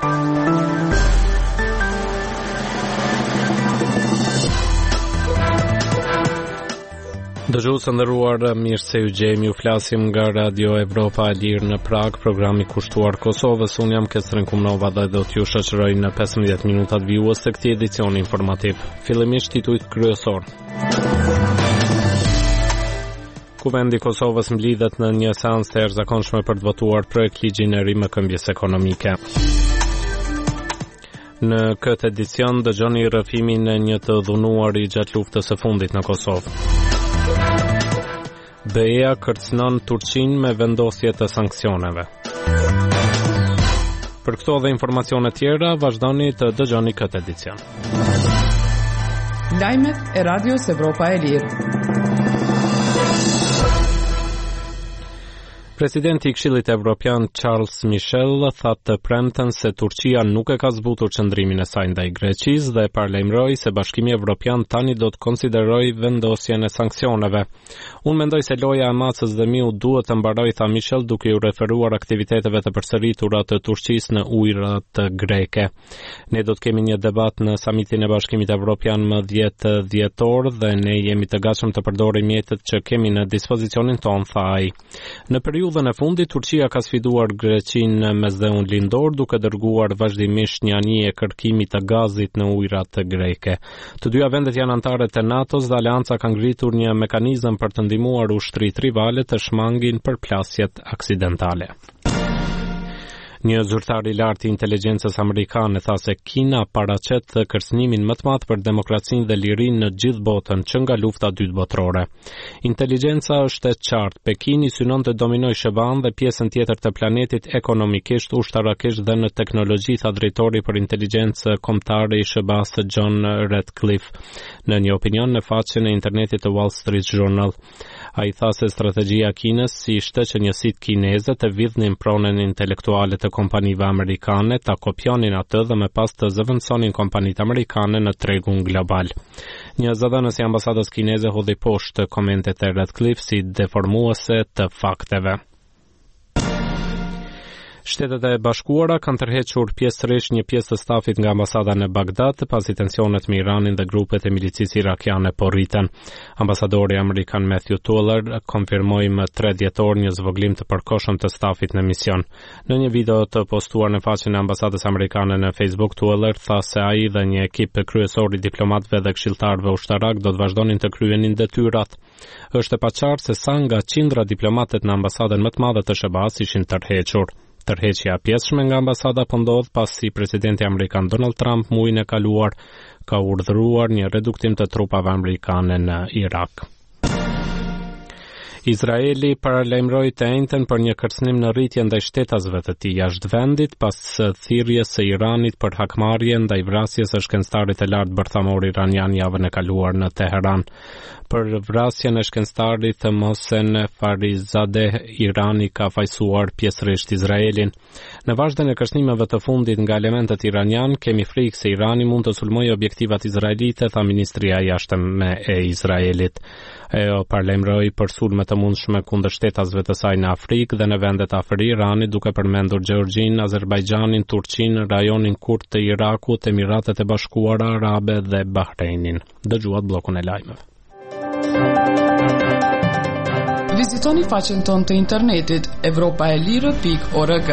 Dëgjues të nderuar, mirë se u gjejmë, ju flasim nga Radio Evropa e Lirë në Prag, programi kushtuar Kosovës. Unë jam Ketrin Kumnova dhe do t'ju shoqëroj në 15 minutat vijues të këtij edicioni informativ. Fillimisht titujt kryesor. Kuvendi i Kosovës mblidhet në një seancë të jashtëzakonshme për të votuar projekt ligjin e ri me këmbjes ekonomike. Në këtë edicion dëgjoni rrëfimin e një të dhunuari gjatë luftës së fundit në Kosovë. BE-ja kërcënon Turqinë me vendosje të sanksioneve. Për këto dhe informacione tjera, vazhdoni të dëgjoni këtë edicion. Lajmet e Radios Evropa e Lirë. Presidenti i Këshillit Evropian Charles Michel tha të premten se Turqia nuk e ka zbutur qëndrimin e saj ndaj Greqisë dhe paralajmëroi se Bashkimi Evropian tani do të konsiderojë vendosjen e sanksioneve. Unë mendoj se loja e Macës dhe Miu duhet të mbarojë, tha Michel, duke u referuar aktiviteteve të përsëritura të Turqisë në ujërat greke. Ne do të kemi një debat në samitin e Bashkimit Evropian më 10 dhjetor dhe ne jemi të gatshëm të përdorim mjetet që kemi në dispozicionin ton, tha ai. Në periudhën e fundit, Turqia ka sfiduar Greqinë me Mesdheun lindor duke dërguar vazhdimisht një anije kërkimit të gazit në ujërat greke. Të dyja vendet janë anëtare të NATO-s dhe Aleanca ka ngritur një mekanizëm për të ndihmuar ushtritë rivale të shmangin përplasjet aksidentale. Një zyrtar i lartë i inteligjencës amerikane tha se Kina paraqet kërcënimin më të madh për demokracinë dhe lirinë në gjithë botën që nga lufta e dytë botërore. Inteligjenca është e qartë, Pekini synon të dominojë SBA-n dhe pjesën tjetër të planetit ekonomikisht, ushtarakisht dhe në teknologji, tha drejtori për inteligjencë kombëtare i SBA-s John Ratcliffe në një opinion në faqen e internetit të Wall Street Journal. Ai tha se strategjia e Kinës ishte që njësitë kineze të vidhnin pronën intelektuale të kompanive amerikane, ta kopjonin atë dhe më pas të zëvendësonin kompanitë amerikane në tregun global. Një zëdhënës i ambasadës kineze hodhi poshtë komentet e Ratcliffe si deformuese të fakteve. Shtetet e Bashkuara kanë tërhequr pjesërisht një pjesë të stafit nga ambasada në Bagdad pasi tensionet me Iranin dhe grupet e milicisë irakiane po rriten. Ambasadori amerikan Matthew Tuller konfirmoi më 3 dhjetor një zvoglim të përkohshëm të stafit në mision. Në një video të postuar në faqen e ambasadës amerikane në Facebook, Tuller tha se ai dhe një ekip kryesor i diplomatëve dhe këshilltarëve ushtarak do të vazhdonin të kryenin detyrat. Është e paqartë se sa nga qindra diplomatët në ambasadën më të madhe të SBA-s ishin tërhequr. Tërheqja e pjesshme nga ambasada po ndodh pasi presidenti amerikan Donald Trump muajin e kaluar ka urdhëruar një reduktim të trupave amerikane në Irak. Izraeli paralajmëroi të njëjtën për një kërcënim në rritje ndaj shtetasëve të tij jashtë vendit pas thirrjes së Iranit për hakmarrje ndaj vrasjes së shkencëtarit të lartë bërthamor iranian javën e kaluar në Teheran. Për vrasjen e shkencëtarit Mohsen Farizadeh, Irani ka fajsuar pjesërisht Izraelin. Në vazhdim të kërcënimeve të fundit nga elementët iranian, kemi frikë se Irani mund të sulmojë objektivat izraelite, tha ministria e jashtme e Izraelit. Ajo paralajmëroi për sulme të mundshme kundër shtetasëve të saj në Afrikë dhe në vendet afër Iranit, duke përmendur Gjeorgjinë, Azerbajxhanin, Turqinë, rajonin Kurd të Irakut, Emiratet e Bashkuara Arabe dhe Bahreinin. Dëgjuat bllokun e lajmeve. Vizitoni faqen tonë të internetit europaelire.org.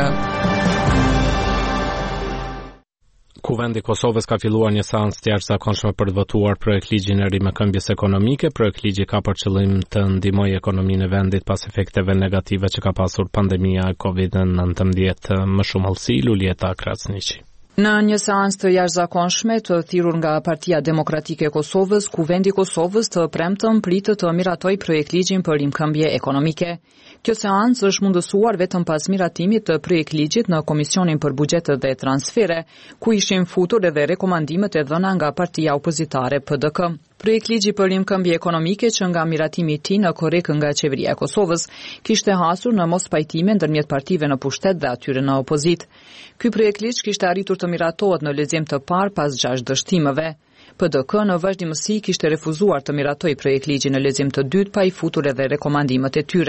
Kuvendi i Kosovës ka filluar një seancë të jashtëzakonshme për të votuar projekt ligjin e ri me këmbjes ekonomike. Projekt ligji ka për qëllim të ndihmojë ekonominë e vendit pas efekteve negative që ka pasur pandemia e COVID-19. Më shumë hollësi Lulieta Krasniqi. Në një seancë të jashtëzakonshme të thirrur nga Partia Demokratike e Kosovës, Kuvendi i Kosovës të premtën pritet të miratojë projektligjin për rimkëmbje ekonomike. Kjo seancë është mundësuar vetëm pas miratimit të projektligjit në Komisionin për Buxhetet dhe Transfere, ku ishin futur edhe rekomandimet e dhëna nga partia opozitare PDK. Projektligji për rimkëmbje ekonomike që nga miratimi i tij në korrekt nga qeveria e Kosovës kishte hasur në mospajtime ndërmjet partive në pushtet dhe atyre në opozitë. Ky projektligj kishte arritur të miratohet në lexim të parë pas 6 dështimeve. PDK në vazhdimësi kishte refuzuar të miratoj projektligjin në lexim të dytë pa i futur edhe rekomandimet e tyre.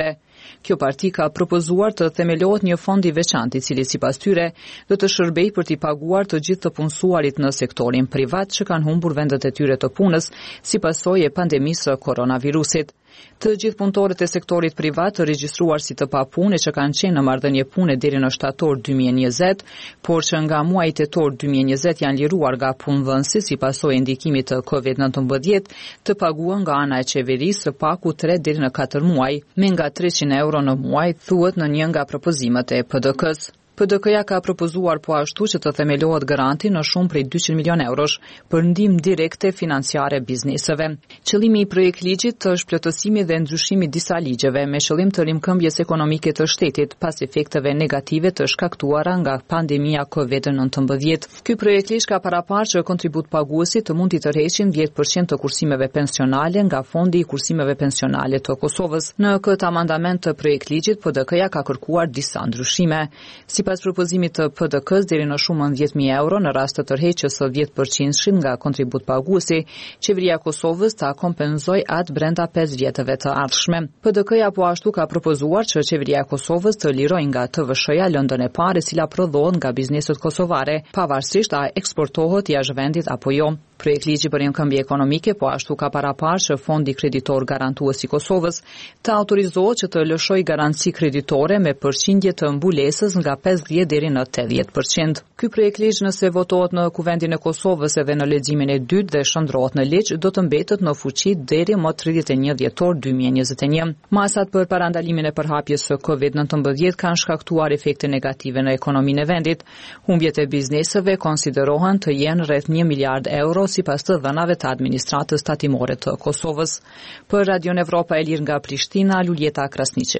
Kjo parti ka propozuar të themelohet një fond i veçantë i cili sipas tyre do të shërbejë për t'i paguar të gjithë të punësuarit në sektorin privat që kanë humbur vendet e tyre të punës si pasojë e pandemisë së koronavirusit. Të gjithë punëtorët e sektorit privat të regjistruar si të papunë që kanë qenë në marrëdhënie pune deri në shtator 2020, por që nga muaji tetor 2020 janë liruar nga punëdhënësi si pasojë e ndikimit të COVID-19, të paguhen nga ana e qeverisë së paku 3 deri në 4 muaj, me nga 300 euro në muaj, thuhet në një nga propozimet e PDK-s. PDK-ja ka propozuar po ashtu që të themelohet garanti në shumë prej 200 milion eurosh për ndihmë direkte financiare bizneseve. Qëllimi i projektligjit është plotësimi dhe ndryshimi disa ligjeve me qëllim të rimkëmbjes ekonomike të shtetit pas efekteve negative të shkaktuara nga pandemia COVID-19. Ky projektligj ka paraparë që kontribut paguesit të mund t'i tërheqin 10% të kursimeve pensionale nga Fondi i Kursimeve Pensionale të Kosovës. Në këtë amandament të projektligjit, PDK-ja ka kërkuar disa ndryshime. Sipas propozimit të PDK-s, deri në shumën 10.000 euro në rast të tërheqjes së 10% nga kontribut paguesi, qeveria e Kosovës ta kompenzojë atë brenda 5 vjetëve të ardhshme. PDK-ja po ashtu ka propozuar që qeveria e Kosovës të lirojë nga TVSH-ja lëndën e parë e cila prodhohet nga bizneset kosovare, pavarësisht a eksportohet jashtë vendit apo jo. Projektligji për rimkëmbje ekonomike po ashtu ka paraparë që Fondi Kreditor Garantues i Kosovës të autorizohet që të lëshojë garanci kreditore me përqindje të mbulesës nga 50 deri në 80%. Ky projektligj, nëse votohet në Kuvendin e Kosovës edhe në leximin e dytë dhe shndrohet në ligj, do të mbetet në fuqi deri më 31 dhjetor 2021. Masat për parandalimin e përhapjes së COVID-19 kanë shkaktuar efekte negative në ekonominë e vendit. Humbjet e bizneseve konsiderohen të jenë rreth 1 miliard euro sipas të dhënave të administratës tatimore të Kosovës. Për Radion Evropa e Lirë nga Prishtina, Luljeta Krasniqi.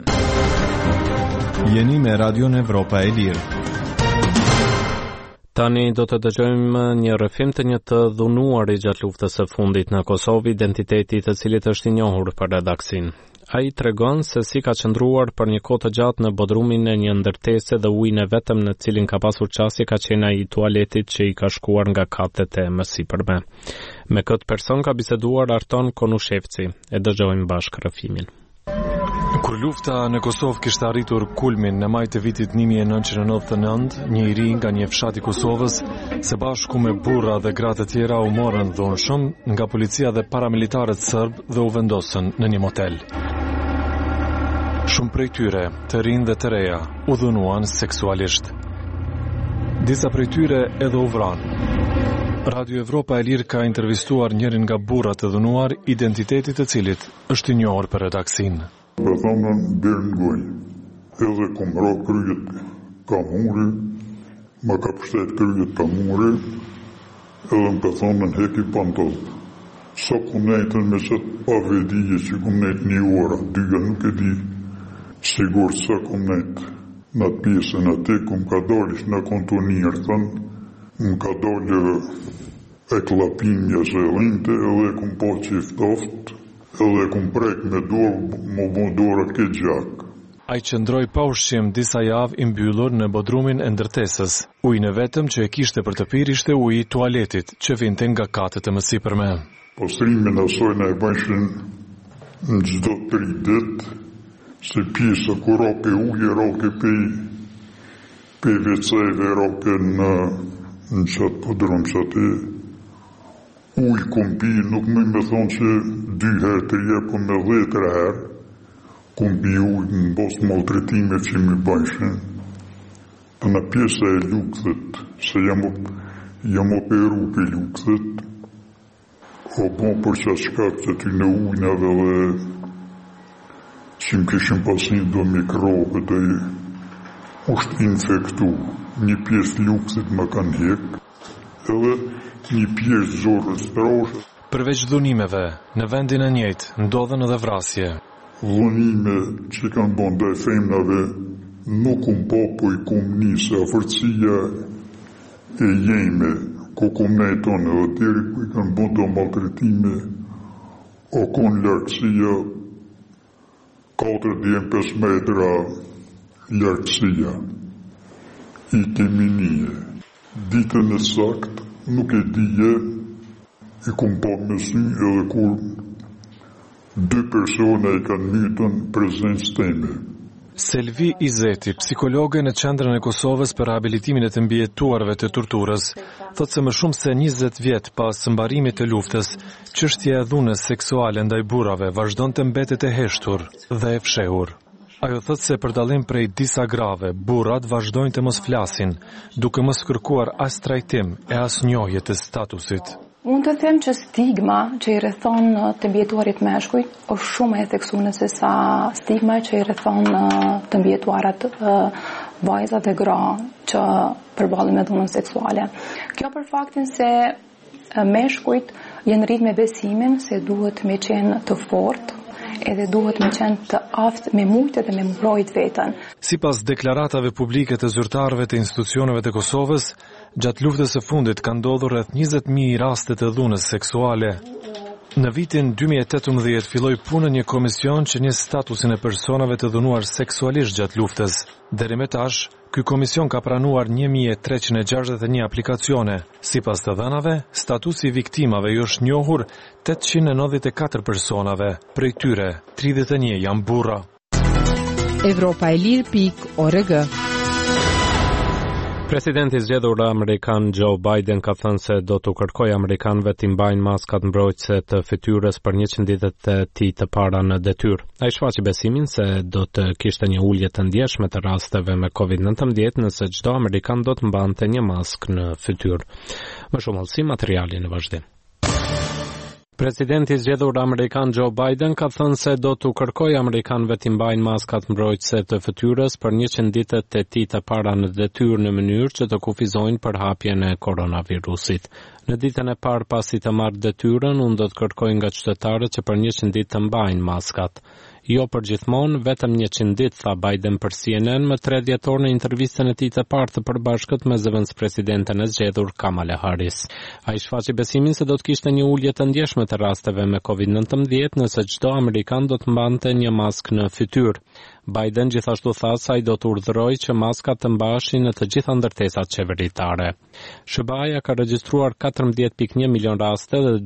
Jeni me Radion Evropa e Lirë. Tani do të dëgjojmë një rrëfim të një të dhunuari gjatë luftës së fundit në Kosovë, identiteti i të cilit është i njohur për redaksin. Ai tregon se si ka qëndruar për një kohë të gjatë në bodrumin e një ndërtese dhe ujin e vetëm në cilin ka pasur qasje ka qenë ai i tualetit që i ka shkuar nga katet e mësipërme. Me këtë person ka biseduar Arton Konushevci. E dëgjojmë bashkë rrëfimin. Kur lufta në Kosovë kishte arritur kulmin në maj të vitit 1999, një i ri nga një fshat i Kosovës, së bashku me burra dhe gra të tjera u morën dhunshëm nga policia dhe paramilitarët serb dhe u vendosën në një motel. Shumë prej tyre, të rinj dhe të reja, u dhunuan seksualisht. Disa prej tyre edhe u vranë. Radio Evropa e Lirë ka intervistuar njërin nga burrat e dhunuar, identitetit të cilit është i njohur për redaksin. Për thonën dërë në gojë, edhe kom ra kryet ka muri, ma ka pështet kryet ka muri, edhe më për thonën heki pantolë. Sa kom nejtën me qëtë pavedije që kom nejtë një ora, dyga nuk e di sigur sa kom nejtë. Në atë pjesën atë kom ka dalish në kontonirë, thënë, më ka dalë e klapinja se linte, edhe kom po qiftoftë, edhe kom prek me dorë, më dorë këtë gjak. Ai qëndroi pa ushqim disa javë i mbyllur në bodrumin e ndërtesës. Ujin e vetëm që e kishte për të pirë ishte uji i tualetit, që vinte nga katet e mësipërme. Postrimin asoj në e bëshin në çdo 3 ditë, se pjesë ku roke uje, roke pe veceve, roke në qatë podrum qatë ujë kom pi, nuk më thonë që 2 herë, 3 herë, po me 10 herë, kom pi ujë në bosë maltretime që mi bëshin. Të në pjesë e lukëthet, se jam operu për lukëthet, o bon për që shkak që ty në ujnave dhe që më këshim pasin do mikrobe dhe është infektu. Një pjesë lukëthet më kanë hek, edhe një pjesë zorës troshe. Përveç dhunimeve, në vendin e njëjtë, ndodhen edhe vrasje. Dhunime që kanë bon dhe femnave, nuk po i kum njëse afërcia e jeme, ku kum nejton edhe tjeri ku i kanë bon dhe maltretime, o kon larkësia 4-5 metra larkësia, i kemi një. Ditën e sakt, nuk e dije, i kum pa me sy edhe kur 2 persona i kanë mytën prezencë teme. Selvi Izeti, psikologe në qendrën e Kosovës për rehabilitimin e të mbijetuarve të torturës, thotë se më shumë se 20 vjet pas mbarimit të luftës, çështja e dhunës seksuale ndaj burrave vazhdon të mbetet e heshtur dhe e fshehur. Ajo thotë se për dallim prej disa grave, burrat vazhdojnë të mos flasin, duke mos kërkuar as trajtim e as njohje të statusit. Unë të them që stigma që i rrethon të mbijetuarit meshkujt është shumë e theksuar se sa stigma që i rrethon të mbijetuarat vajzat e gra që përballen me dhunën seksuale. Kjo për faktin se meshkujt janë rritë me besimin se duhet me qenë të fortë, edhe duhet me qenë të aftë me mujtë dhe me mbrojt veten. Sipas deklaratave publike të zyrtarëve të institucioneve të Kosovës, gjatë luftës së fundit ka ndodhur rreth 20.000 raste të dhunës seksuale. Në vitin 2018 filloi punën një komision që njeh statusin e personave të dhunuar seksualisht gjatë luftës. Deri më tash, ky komision ka pranuar 1361 aplikacione. Sipas të dhënave, statusi i viktimave i është njohur 894 personave, prej tyre 31 janë burra. Evropaelir.org. Presidenti i zgjedhur amerikan Joe Biden ka thënë se do të kërkojë amerikanëve të mbajnë maskat mbrojtëse të fytyrës për 100 ditët e tij të para në detyrë. Ai shfaqi besimin se do të kishte një ulje të ndjeshme të rasteve me COVID-19 nëse çdo amerikan do të mbante një maskë në fytyrë. Më shumë hollësi materiali në vazhdim. Presidenti i zgjedhur amerikan Joe Biden ka thënë se do të kërkojë amerikanëve të mbajnë maskat mbrojtëse të fytyrës për 100 ditët e tij të para në detyrë në mënyrë që të kufizojnë përhapjen e koronavirusit. Në ditën e parë pasi të marrë detyrën, unë do të kërkoj nga qytetarët që për 100 ditë të mbajnë maskat. Jo për gjithmonë, vetëm 100 ditë, tha Biden për CNN më 3 dhjetor në intervistën e tij të parë të përbashkët me zëvendëspresidenten e zgjedhur Kamala Harris. Ai shfaqi besimin se do të kishte një ulje të ndjeshme të rasteve me COVID-19 nëse çdo amerikan do të mbante një maskë në fytyrë. Biden gjithashtu tha se ai do të urdhërojë që maskat të mbaheshin në të gjitha ndërtesat qeveritare. SBA ka regjistruar 14.1 milion raste dhe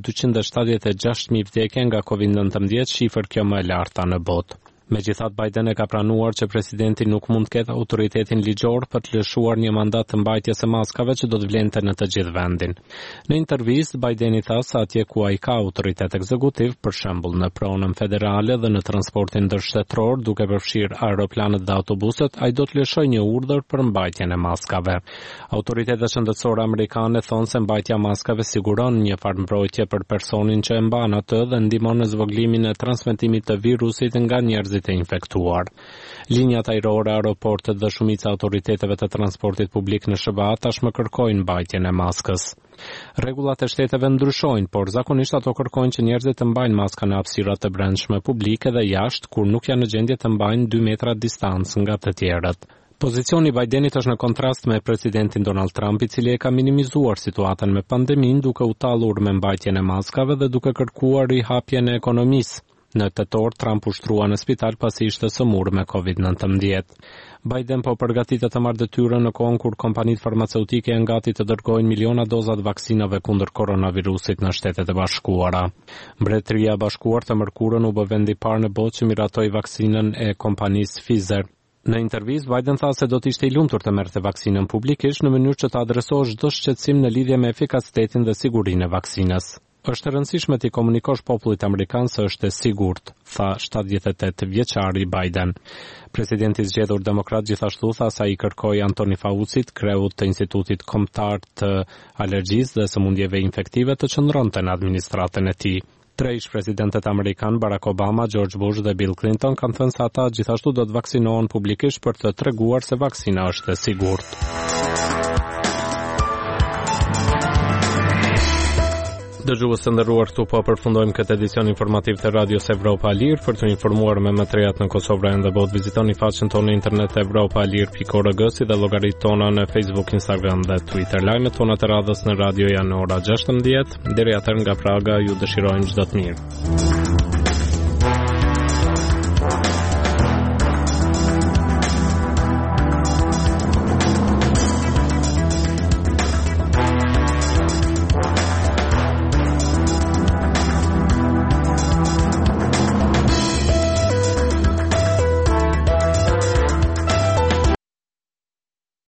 276.000 vdekje nga COVID-19, shifër kjo më e larta në botë. Megjithatë, Biden e ka pranuar që presidenti nuk mund të ketë autoritetin ligjor për të lëshuar një mandat të mbajtjes së maskave që do të vlente në të gjithë vendin. Në intervistë, Bideni tha se atje ku ai ka autoritet ekzekutiv, për shembull në pronën federale dhe në transportin ndërshtetror, duke përfshirë aeroplanet dhe autobuset, ai do të lëshojë një urdhër për mbajtjen e maskave. Autoritetet shëndetësore amerikane thonë se mbajtja e maskave siguron një farë mbrojtje për personin që e mban atë dhe ndihmon në zvogëlimin e transmetimit të virusit nga njerëzit e infektuar. Linjat ajrore, aeroportet dhe shumica autoriteteve të transportit publik në SBA tashmë kërkojnë mbajtjen e maskës. Rregullat e shteteve ndryshojnë, por zakonisht ato kërkojnë që njerëzit të mbajnë maska në hapësirat të brendshme publike dhe jashtë, kur nuk janë në gjendje të mbajnë 2 metra distancë nga të tjerët. Pozicioni i Bidenit është në kontrast me presidentin Donald Trump, i cili e ka minimizuar situatën me pandeminë duke u tallur me mbajtjen e maskave dhe duke kërkuar rihapjen e ekonomisë. Në tetor, Trump ushtrua në spital pasi ishte sëmur me COVID-19. Biden po përgatitet të marrë detyrën në kohën kur kompanitë farmaceutike janë gati të dërgojnë miliona dozat vaksinave kundër koronavirusit në Shtetet e Bashkuara. Mbretëria e Bashkuar të mërkurën u bë vendi i parë në botë që miratoi vaksinën e kompanisë Pfizer. Në intervistë, Biden tha se do të ishte i lumtur të merrte vaksinën publikisht në mënyrë që të adresohë çdo shqetësim në lidhje me efikasitetin dhe sigurinë e vaksinës. Është e rëndësishme t'i komunikosh popullit amerikan se është e sigurt, tha 78 vjeçari Biden. Presidenti i zgjedhur demokrat gjithashtu tha se ai kërkoi Anthony Faucit, kreut të Institutit Kombëtar të Alergjisë dhe Sëmundjeve Infektive, të qëndronte në administratën e tij. 3 ish-presidentet amerikan, Barack Obama, George Bush dhe Bill Clinton, kanë thënë se ata gjithashtu do të vaksinohen publikisht për të treguar se vaksina është e sigurt. Dëgjues të nderuar, këtu po përfundojmë këtë edicion informativ të Radios Evropa Lir. Për të informuar me materiat në Kosovë dhe botë, vizitoni faqen tonë në internet evropalir.org si dhe llogaritë tona në Facebook, Instagram dhe Twitter. Lajmet tona të radhës në radio janë ora 16. Deri atëherë nga Praga ju dëshirojmë çdo të mirë.